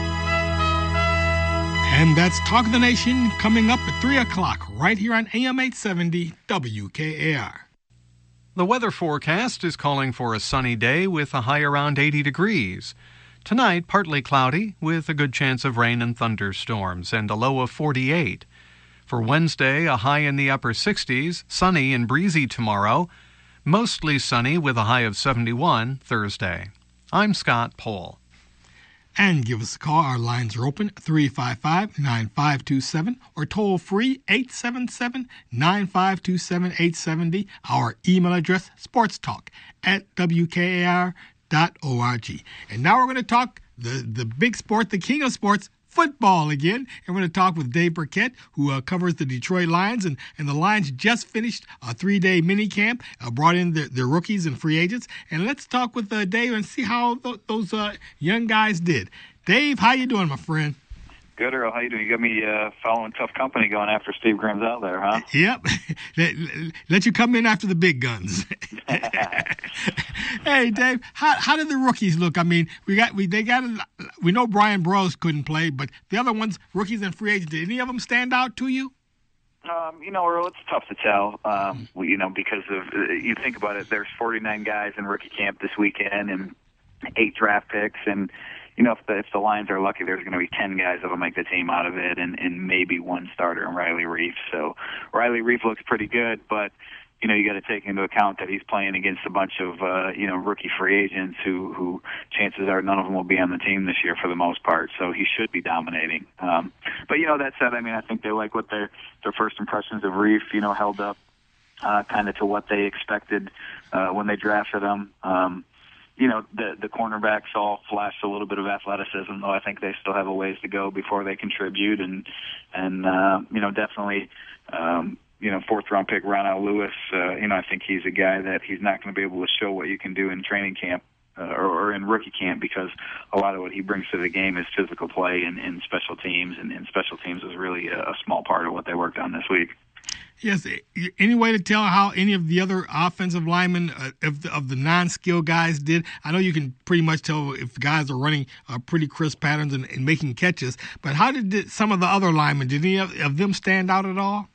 And that's Talk of the Nation coming up at three o'clock right here on A M eight seventy W K A R. The weather forecast is calling for a sunny day with a high around eighty degrees. Tonight, partly cloudy with a good chance of rain and thunderstorms and a low of forty-eight. For Wednesday, a high in the upper sixties, sunny and breezy tomorrow. Mostly sunny with a high of seventy-one Thursday. I'm Scott Pohl. And give us a call. Our lines are open, three five five, nine five two seven, or toll free, eight seven seven, nine five two seven, eight seven zero. Our email address, sportstalk at W K A R dot org. And now we're going to talk the, the big sport, the king of sports, football again. And we're going to talk with Dave Burkett, who uh, covers the Detroit Lions. And, and the Lions just finished a three-day mini camp, uh, brought in their, their rookies and free agents. And let's talk with uh, Dave and see how th- those uh, young guys did. Dave, how you doing, my friend? Good, Earl. How you doing? You got me uh, following tough company going after Steve Graham's out there, huh? Yep. let, let you come in after the big guns. Hey, Dave, how how did the rookies look? I mean, we got we they got we know Brian Burrows couldn't play, but the other ones, rookies and free agents, did any of them stand out to you? Um, you know, Earl, it's tough to tell. Um, we, you know, because of uh, you think about it, there's forty-nine guys in rookie camp this weekend and eight draft picks, and you know, if the, if the Lions are lucky, there's going to be ten guys that will make the team out of it, and, and maybe one starter in Riley Reef. So Riley Reef looks pretty good, but you know, you got to take into account that he's playing against a bunch of uh, you know rookie free agents who, who chances are none of them will be on the team this year for the most part. So he should be dominating. Um, but you know, that said, I mean, I think they like what their their first impressions of Reef, you know, held up uh, kind of to what they expected uh, when they drafted him. Um, You know, the the cornerbacks all flashed a little bit of athleticism, though I think they still have a ways to go before they contribute. And, and uh, you know, definitely, um, you know, fourth-round pick Ronald Lewis, uh, you know, I think he's a guy that he's not going to be able to show what you can do in training camp uh, or, or in rookie camp, because a lot of what he brings to the game is physical play and, and special teams, and, and special teams is really a, a small part of what they worked on this week. Yes. Any way to tell how any of the other offensive linemen uh, of the, of the non-skill guys did? I know you can pretty much tell if guys are running uh, pretty crisp patterns and, and making catches, but how did the, some of the other linemen, did any of, of them stand out at all?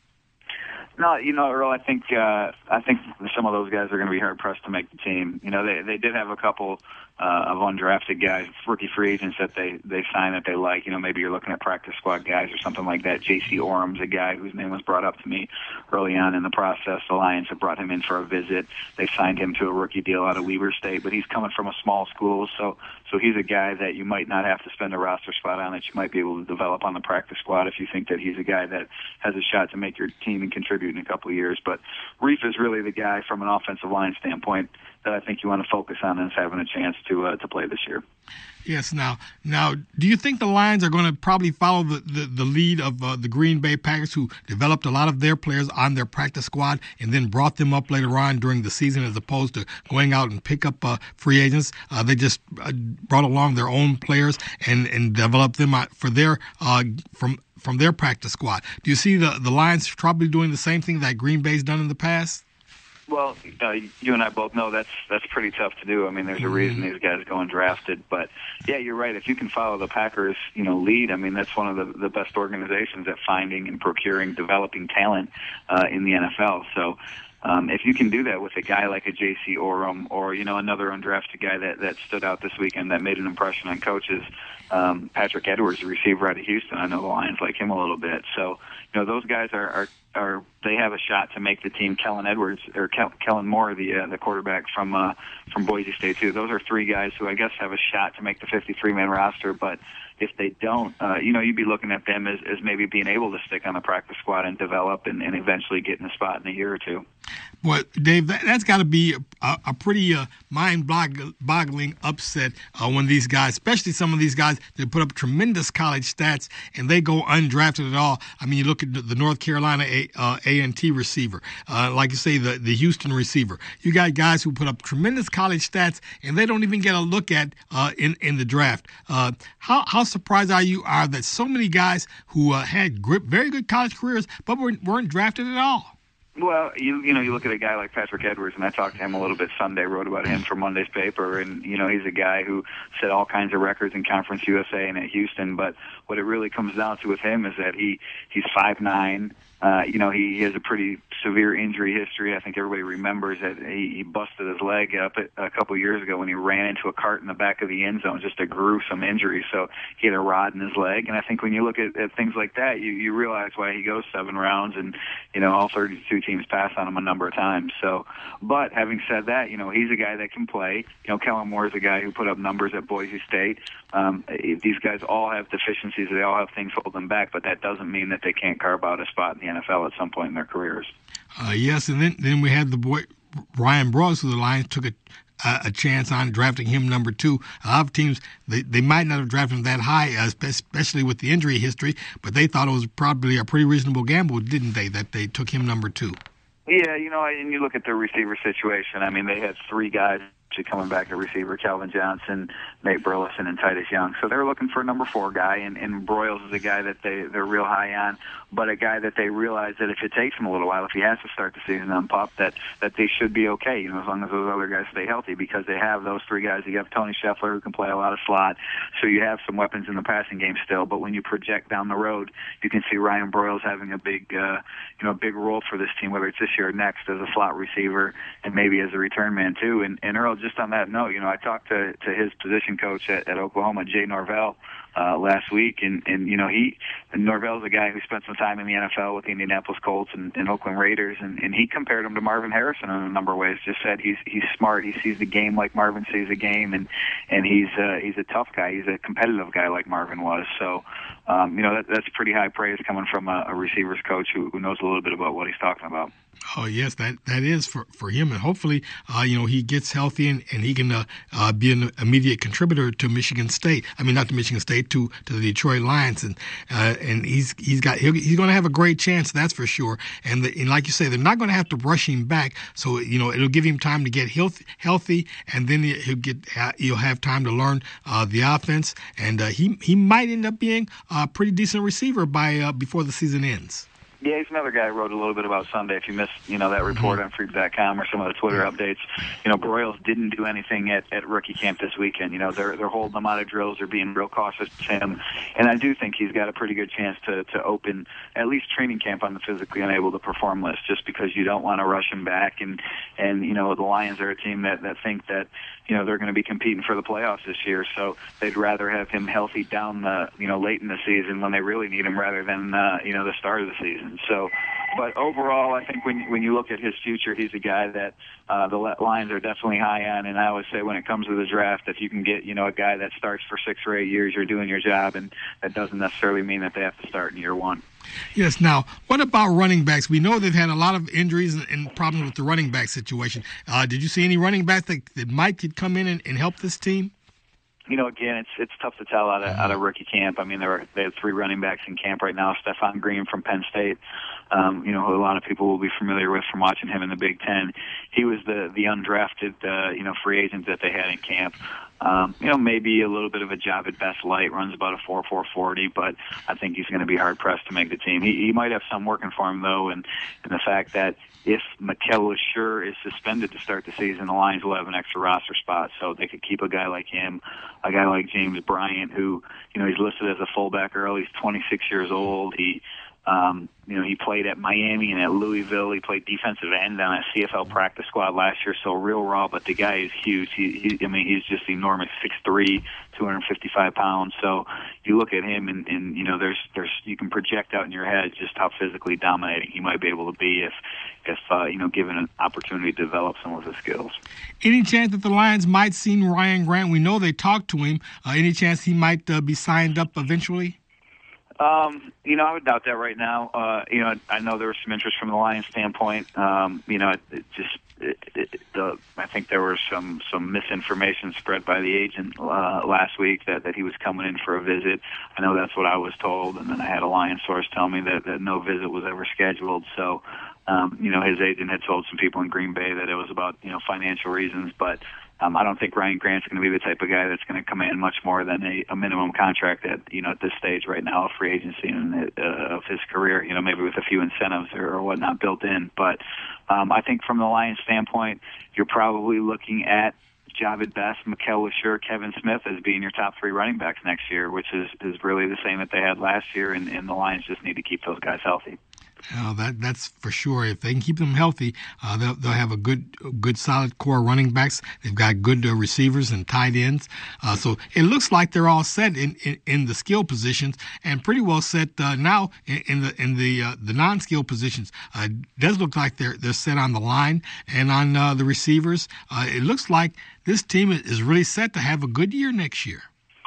No, you know, Earl, I think uh, I think some of those guys are going to be hard pressed to make the team. You know, they they did have a couple uh, of undrafted guys, rookie free agents that they they signed that they like. You know, maybe you're looking at practice squad guys or something like that. J C Orum's a guy whose name was brought up to me early on in the process. The Lions have brought him in for a visit. They signed him to a rookie deal out of Weber State, but he's coming from a small school, so so he's a guy that you might not have to spend a roster spot on, that you might be able to develop on the practice squad if you think that he's a guy that has a shot to make your team and contribute in a couple of years. But Reef is really the guy from an offensive line standpoint that I think you want to focus on as having a chance to uh, to play this year. Yes. Now, now, do you think the Lions are going to probably follow the, the, the lead of uh, the Green Bay Packers, who developed a lot of their players on their practice squad and then brought them up later on during the season, as opposed to going out and pick up uh, free agents? Uh, they just uh, brought along their own players and, and developed them for their uh, from from their practice squad. Do you see the, the Lions probably doing the same thing that Green Bay's done in the past? Well, uh, you and I both know that's that's pretty tough to do. I mean, there's a reason these guys go undrafted. But, yeah, you're right. If you can follow the Packers, you know, lead, I mean, that's one of the, the best organizations at finding and procuring, developing talent uh, in the N F L. So um, if you can do that with a guy like a J C Orum or, you know, another undrafted guy that, that stood out this weekend that made an impression on coaches, um, Patrick Edwards, the receiver out of Houston, I know the Lions like him a little bit. So, you know, those guys are, are, are they have a shot to make the team. Kellen Edwards or Kel, Kellen Moore, the uh, the quarterback from uh, from Boise State too. Those are three guys who I guess have a shot to make the fifty-three man roster. But if they don't, uh, you know, you'd be looking at them as, as maybe being able to stick on the practice squad and develop and, and eventually get in a spot in a year or two. Boy, Dave, that, that's got to be a, a pretty uh, mind-boggling upset uh, when these guys, especially some of these guys that put up tremendous college stats and they go undrafted at all. I mean, you look at the North Carolina A, uh, A and T receiver, uh, like you say, the, the Houston receiver. You got guys who put up tremendous college stats and they don't even get a look at uh, in, in the draft. Uh, how, how surprised are you are that so many guys who uh, had grip, very good college careers but weren't, weren't drafted at all? Well, you you know, you look at a guy like Patrick Edwards, and I talked to him a little bit Sunday, wrote about him for Monday's paper, and, you know, he's a guy who set all kinds of records in Conference U S A and at Houston, but what it really comes down to with him is that he he's five nine. Uh, you know, he, he has a pretty severe injury history. I think everybody remembers that he, he busted his leg up a, a couple years ago when he ran into a cart in the back of the end zone, just a gruesome injury. So he had a rod in his leg. And I think when you look at, at things like that, you, you realize why he goes seven rounds and, you know, all thirty-two teams pass on him a number of times. So, but having said that, you know, he's a guy that can play. You know, Kellen Moore is a guy who put up numbers at Boise State. Um, these guys all have deficiencies. They all have things holding them back, but that doesn't mean that they can't carve out a spot in the N F L at some point in their careers. Uh, yes, and then then we had the boy Ryan Broyles, who the Lions took a uh, a chance on drafting him number two. A lot of teams they, they might not have drafted him that high, uh, especially with the injury history, but they thought it was probably a pretty reasonable gamble, didn't they? That they took him number two. Yeah, you know, and you look at their receiver situation. I mean, they had three guys coming back at receiver: Calvin Johnson, Nate Burleson, and Titus Young. So they're looking for a number four guy, and, and Broyles is a guy that they, they're real high on, but a guy that they realize that if it takes him a little while, if he has to start the season on pup, that, that they should be okay, you know, as long as those other guys stay healthy, because they have those three guys. You have Tony Scheffler, who can play a lot of slot, so you have some weapons in the passing game still, but when you project down the road, you can see Ryan Broyles having a big, uh, you know, big role for this team, whether it's this year or next, as a slot receiver and maybe as a return man too. And, and Earl, just on that note, you know, I talked to, to his position coach at, at Oklahoma, Jay Norvell, uh, last week, and, and you know, he and Norvell's a guy who spent some time in the N F L with the Indianapolis Colts and, and Oakland Raiders, and, and he compared him to Marvin Harrison in a number of ways. Just said he's he's smart, he sees the game like Marvin sees the game, and and he's uh, he's a tough guy, he's a competitive guy like Marvin was. So, um, you know, that, that's pretty high praise coming from a, a receivers coach who, who knows a little bit about what he's talking about. Oh, yes, that, that is for, for him. And hopefully, uh, you know, he gets healthy and, and he can uh, uh, be an immediate contributor to Michigan State. I mean, not to Michigan State, to, to the Detroit Lions. And uh, and he's he's got he'll, he's going to have a great chance, that's for sure. And, the, and like you say, they're not going to have to rush him back. So, you know, it'll give him time to get healthy, healthy and then he'll get he'll have time to learn uh, the offense. And uh, he he might end up being a pretty decent receiver by uh, before the season ends. Yeah, he's another guy I wrote a little bit about Sunday. If you missed, you know, that report on Freaks dot com or some of the Twitter updates, you know, Broyles didn't do anything at, at rookie camp this weekend. You know, they're they're holding him out of drills. They're being real cautious with him, and I do think he's got a pretty good chance to to open at least training camp on the physically unable to perform list, just because you don't want to rush him back. And and you know, the Lions are a team that that think that, you know, they're going to be competing for the playoffs this year, so they'd rather have him healthy down the, you know, late in the season when they really need him, rather than uh, you know, the start of the season. So, but overall, I think when when you look at his future, he's a guy that uh, the Lions are definitely high on. And I always say, when it comes to the draft, if you can get, you know, a guy that starts for six or eight years, you're doing your job, and that doesn't necessarily mean that they have to start in year one. Yes. Now, what about running backs? We know they've had a lot of injuries and, and problems with the running back situation. Uh, did you see any running backs that, that might could come in and, and help this team? You know, again, it's it's tough to tell out of out of rookie camp. I mean, there are they have three running backs in camp right now. Stephon Green from Penn State, um, you know, who a lot of people will be familiar with from watching him in the Big Ten. He was the the undrafted, uh, you know, free agent that they had in camp. Um, you know, maybe a little bit of a job at best light, runs about a four four forty, but I think he's going to be hard-pressed to make the team. He, he might have some working for him, though, and, and the fact that if Mikel Leshoure is suspended to start the season, the Lions will have an extra roster spot, so they could keep a guy like him, a guy like James Bryant, who, you know, he's listed as a fullback early. He's twenty-six years old. He Um, you know, he played at Miami and at Louisville. He played defensive end on a C F L practice squad last year, so real raw, but the guy is huge. He, he I mean, he's just enormous, six three, two hundred fifty-five pounds. So you look at him, and, and you know, there's, there's, you can project out in your head just how physically dominating he might be able to be if, if uh, you know, given an opportunity to develop some of his skills. Any chance that the Lions might see Ryan Grant? We know they talked to him. Uh, any chance he might uh, be signed up eventually? Um, you know, I would doubt that right now. Uh, you know, I know there was some interest from the Lions standpoint. Um, you know, it, it just it, it, the I think there was some some misinformation spread by the agent uh, last week that, that he was coming in for a visit. I know that's what I was told, and then I had a Lions source tell me that, that no visit was ever scheduled. So, um, you know, his agent had told some people in Green Bay that it was about, you know, financial reasons, but Um, I don't think Ryan Grant's going to be the type of guy that's going to command much more than a, a minimum contract at, you know, at this stage right now of free agency and uh, of his career, you know, maybe with a few incentives or, or whatnot built in. But um, I think from the Lions standpoint, you're probably looking at Javid Best, Mikael Lasher, Kevin Smith as being your top three running backs next year, which is, is really the same that they had last year, and, and the Lions just need to keep those guys healthy. Uh, that that's for sure. If they can keep them healthy, uh, they'll, they'll have a good, good, solid core running backs. They've got good uh, receivers and tight ends. Uh, so it looks like they're all set in, in, in the skill positions, and pretty well set uh, now in, in the in the uh, the non-skill positions. Uh, it does look like they're they're set on the line and on uh, the receivers. Uh, it looks like this team is really set to have a good year next year.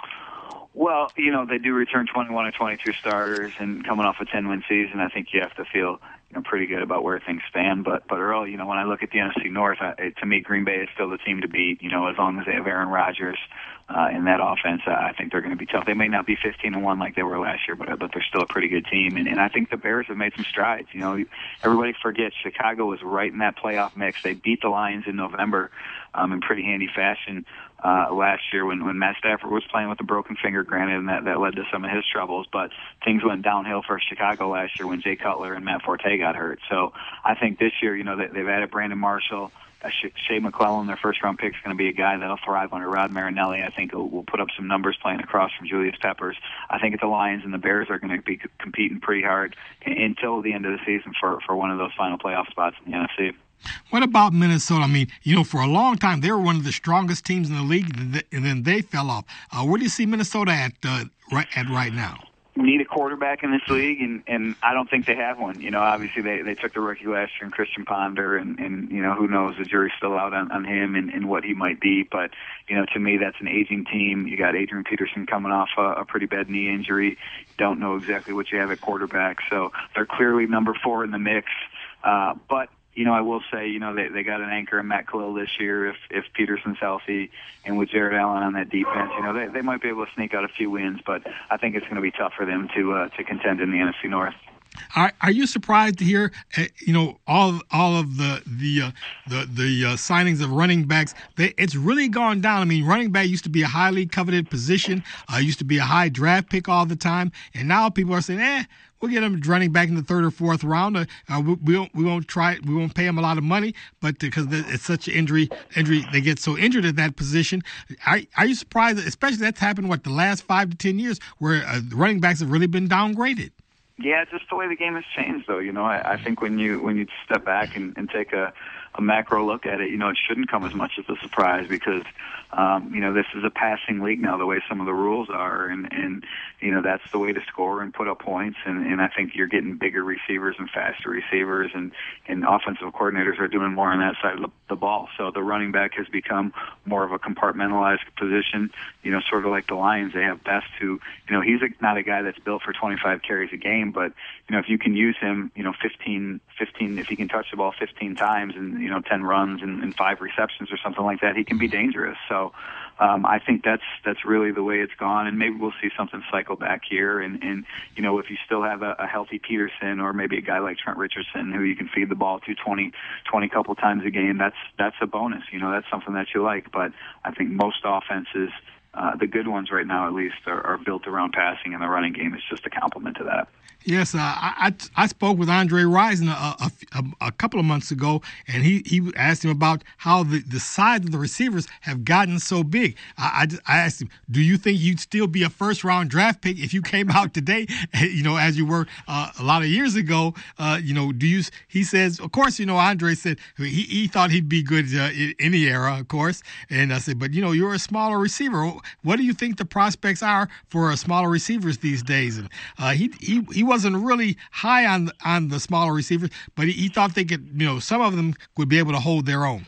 Well, you know, they do return twenty-one or twenty-two starters, and coming off a ten-win season, I think you have to feel, you know, pretty good about where things stand. But, but Earl, you know, when I look at the N F C North, I, to me, Green Bay is still the team to beat, you know, as long as they have Aaron Rodgers uh, in that offense. I think they're going to be tough. They may not be fifteen and one like they were last year, but, but they're still a pretty good team. And, and I think the Bears have made some strides. You know, everybody forgets Chicago was right in that playoff mix. They beat the Lions in November um, in pretty handy fashion. Uh, last year when, when Matt Stafford was playing with a broken finger, granted, and that, that led to some of his troubles, but things went downhill for Chicago last year when Jay Cutler and Matt Forte got hurt. So I think this year, you know, they, they've added Brandon Marshall. Uh, Shea McClellan, their first-round pick, is going to be a guy that'll thrive under Rod Marinelli. I think will, will put up some numbers playing across from Julius Peppers. I think the Lions and the Bears are going to be competing pretty hard until the end of the season for, for one of those final playoff spots in the N F C. What about Minnesota? I mean, you know, for a long time, they were one of the strongest teams in the league, and then they fell off. Uh, where do you see Minnesota at uh, right at right now? Need a quarterback in this league, and, and I don't think they have one. You know, obviously they, they took the rookie last year in Christian Ponder, and, and you know, who knows, the jury's still out on, on him and, and what he might be. But, you know, to me, that's an aging team. You got Adrian Peterson coming off a, a pretty bad knee injury. Don't know exactly what you have at quarterback. So they're clearly number four in the mix. Uh, but, you know, I will say, you know, they they got an anchor in Matt Khalil this year if if Peterson's healthy, and with Jared Allen on that defense, you know, they they might be able to sneak out a few wins, but I think it's going to be tough for them to uh, to contend in the N F C North. Are, are you surprised to hear, uh, you know, all all of the the uh, the the uh, signings of running backs? They, it's really gone down. I mean, running back used to be a highly coveted position, uh, used to be a high draft pick all the time, and now people are saying, eh. We'll get him running back in the third or fourth round. Uh, uh, we, we won't. We won't try. We won't pay him a lot of money, but because it's such an injury, injury, they get so injured at that position. Are, are you surprised? Especially that's happened what the last five to ten years, where uh, running backs have really been downgraded. Yeah, it's just the way the game has changed, though. You know, I, I think when you when you step back and, and take a, a macro look at it, you know, it shouldn't come as much as a surprise because, um, you know, this is a passing league now, the way some of the rules are, and, and you know, that's the way to score and put up points, and, and I think you're getting bigger receivers and faster receivers, and, and offensive coordinators are doing more on that side of the, the ball. So the running back has become more of a compartmentalized position, you know, sort of like the Lions. They have Best, who, you know, he's a, not a guy that's built for twenty-five carries a game, but, you know, if you can use him, you know, fifteen, fifteen, if he can touch the ball fifteen times and, you know, ten runs and, and five receptions or something like that, he can be dangerous. So um, I think that's that's really the way it's gone, and maybe we'll see something cycle back here. And, and you know, if you still have a, a healthy Peterson or maybe a guy like Trent Richardson who you can feed the ball to twenty, twenty couple times a game, that's that's a bonus. You know, that's something that you like. But I think most offenses, uh, the good ones right now at least, are, are built around passing, and the running game is just a complement to that. Yes, uh, I, I I spoke with Andre Rison a, a, a couple of months ago, and he, he asked him about how the, the size of the receivers have gotten so big. I, I, just, I asked him, do you think you'd still be a first-round draft pick if you came out today, you know, as you were uh, a lot of years ago? Uh, you know, do you? He says, of course, you know, Andre said he, he thought he'd be good uh, in any era, of course. And I said, but, you know, you're a smaller receiver. What do you think the prospects are for uh, smaller receivers these days? And uh, he he he was wasn't really high on on the smaller receivers, but he, he thought they could, you know, some of them would be able to hold their own.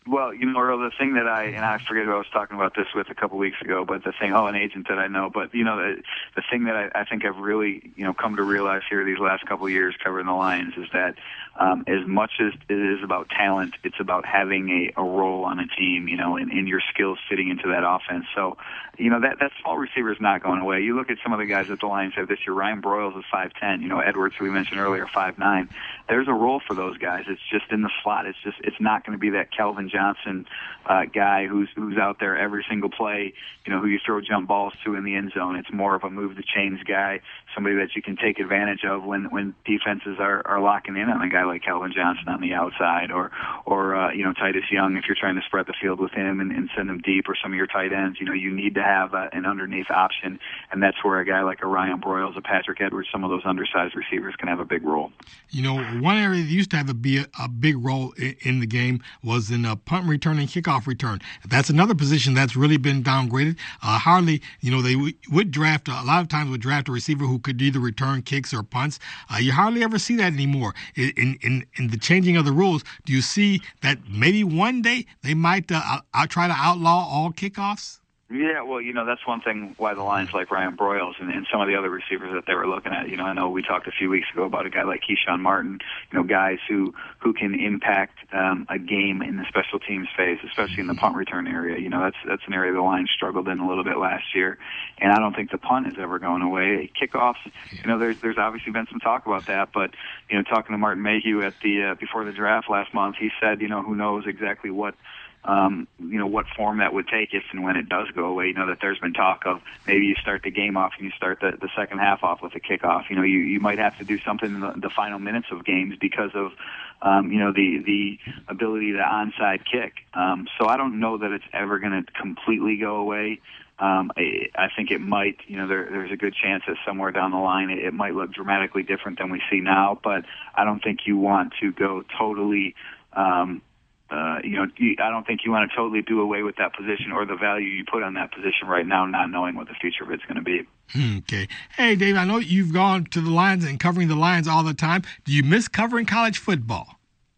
Well, you know, Earl, the thing that I, and I forget who I was talking about this with a couple weeks ago, but the thing, oh, an agent that I know, but, you know, the, the thing that I, I think I've really, you know, come to realize here these last couple of years covering the Lions is that um, as much as it is about talent, it's about having a, a role on a team, you know, and, and your skills fitting into that offense. So, you know, that, that small receiver is not going away. You look at some of the guys that the Lions have this year, Ryan Broyles is five ten, you know, Edwards, who we mentioned earlier, five nine. There's a role for those guys. It's just in the slot. It's just, it's not going to be that Calvin Johnson uh, guy who's who's out there every single play, you know, who you throw jump balls to in the end zone. It's more of a move the chains guy, somebody that you can take advantage of when when defenses are, are locking in on a guy like Calvin Johnson on the outside, or or uh, you know, Titus Young if you're trying to spread the field with him and, and send him deep, or some of your tight ends. You know, you need to have uh, an underneath option, and that's where a guy like a Ryan Broyles, a Patrick Edwards, some of those undersized receivers can have a big role. You know, one area that used to have a, be a, a big role in, in the game was in uh, punt return and kickoff return. That's another position that's really been downgraded. Uh, hardly, you know, they w- would draft, a lot of times would draft a receiver who could either return kicks or punts. Uh, you hardly ever see that anymore. In, in in the changing of the rules, do you see that maybe one day they might uh, out, out, try to outlaw all kickoffs? Yeah, well, you know, that's one thing why the Lions like Ryan Broyles and, and some of the other receivers that they were looking at. You know, I know we talked a few weeks ago about a guy like Keyshawn Martin, you know, guys who, who can impact um, a game in the special teams phase, especially in the punt return area. You know, that's that's an area the Lions struggled in a little bit last year. And I don't think the punt is ever going away. Kickoffs, you know, there's there's obviously been some talk about that. But, you know, talking to Martin Mayhew at the uh, before the draft last month, he said, you know, who knows exactly what Um, you know, what form that would take if and when it does go away. You know, that there's been talk of maybe you start the game off and you start the, the second half off with a kickoff. You know, you, you might have to do something in the, the final minutes of games because of, um, you know, the, the ability to onside kick. Um, so I don't know that it's ever going to completely go away. Um, I, I think it might, you know, there, there's a good chance that somewhere down the line it, it might look dramatically different than we see now, but I don't think you want to go totally, um, Uh, you know, I don't think you want to totally do away with that position or the value you put on that position right now, not knowing what the future of it's going to be. Okay. Hey, Dave, I know you've gone to the Lions and covering the Lions all the time. Do you miss covering college football?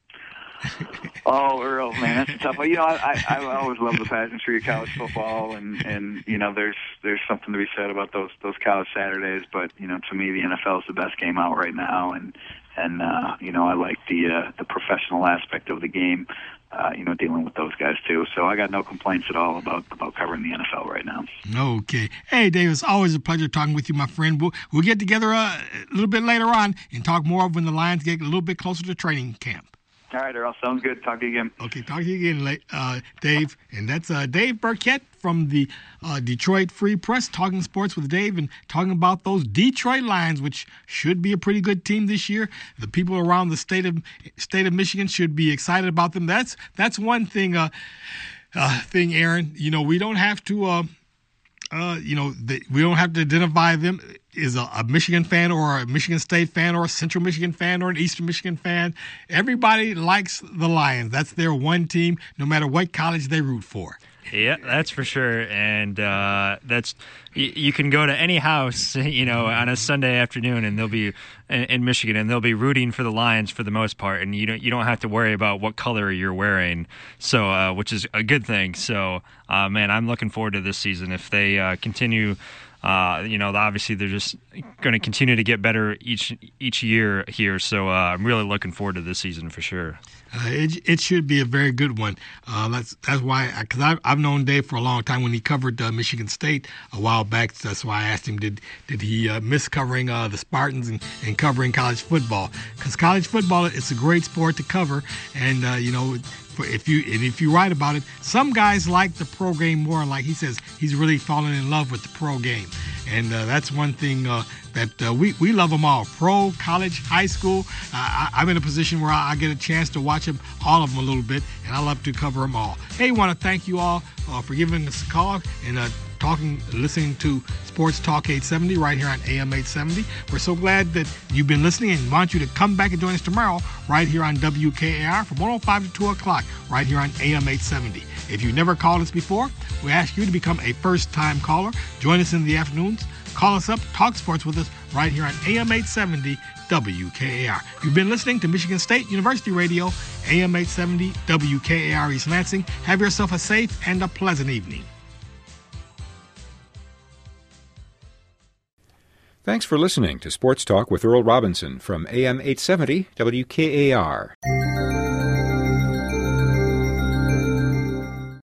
Oh, Earl, man, that's tough. You know, I, I, I always love the pageantry of college football, and, and you know, there's there's something to be said about those those college Saturdays. But you know, to me, the N F L is the best game out right now, and and uh, you know, I like the uh, the professional aspect of the game. Uh, you know, dealing with those guys too. So I got no complaints at all about about covering the N F L right now. Okay. Hey, Dave, it's always a pleasure talking with you, my friend. We'll, we'll get together uh, a little bit later on and talk more when the Lions get a little bit closer to training camp. All right, Earl. Sounds good. Talk to you again. Okay, talk to you again, uh, Dave. And that's uh, Dave Birkett from the uh, Detroit Free Press, talking sports with Dave and talking about those Detroit Lions, which should be a pretty good team this year. The people around the state of state of Michigan should be excited about them. That's that's one thing, uh, uh, thing, Aaron. You know, we don't have to, uh, uh, you know, the, we don't have to identify them is a, a Michigan fan or a Michigan State fan or a Central Michigan fan or an Eastern Michigan fan. Everybody likes the Lions. That's their one team, no matter what college they root for. Yeah, that's for sure. And uh, that's you, you can go to any house, you know, on a Sunday afternoon, and they'll be in, in Michigan, and they'll be rooting for the Lions for the most part, and you don't you don't have to worry about what color you're wearing. So, uh, which is a good thing. So, uh, man, I'm looking forward to this season if they uh, continue. Uh, you know, obviously they're just going to continue to get better each each year here. So uh, I'm really looking forward to this season for sure. Uh, it it should be a very good one. Uh, that's that's why because I've I've known Dave for a long time when he covered uh, Michigan State a while back. That's why I asked him did did he uh, miss covering uh, the Spartans and, and covering college football, because college football, it's a great sport to cover, and uh, you know. If you and if you write about it, some guys like the pro game more. Like he says, he's really fallen in love with the pro game, and uh, that's one thing uh, that uh, we we love them all. Pro, college, high school. Uh, I, I'm in a position where I, I get a chance to watch them, all of them a little bit, and I love to cover them all. Hey, I want to thank you all uh, for giving us a call and uh, talking, listening to Sports Talk eight seventy right here on A M eight seventy. We're so glad that you've been listening and want you to come back and join us tomorrow right here on W K A R from one oh five to two o'clock right here on A M eight seventy. If you've never called us before, we ask you to become a first-time caller. Join us in the afternoons. Call us up, talk sports with us right here on A M eight seventy W K A R. You've been listening to Michigan State University Radio, A M eight seventy W K A R East Lansing. Have yourself a safe and a pleasant evening. Thanks for listening to Sports Talk with Earl Robinson from A M eight seventy W K A R.